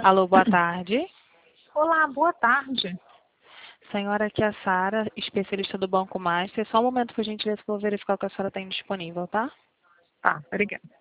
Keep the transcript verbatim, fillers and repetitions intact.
Alô, boa tarde. Olá, boa tarde. Senhora, aqui é a Sara, especialista do Banco Master. Só um momento, por gentileza, que eu vou verificar o que a senhora tem disponível, tá? Tá, obrigada.